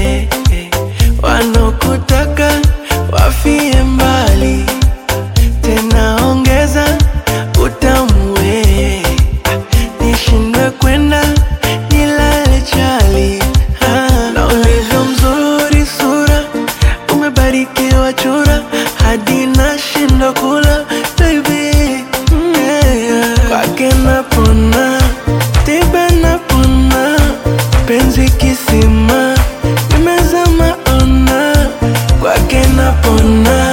Wanokutaka wafie mbali, tena ongeza utamu nishindwe kwenda nilale chali. Na ulivyo mzuri sura, umebarikiwa chura, hadi nashindwa kula baby. Kwake napona, tiba napona, penzi kisima nimezama ona. Kwake napona,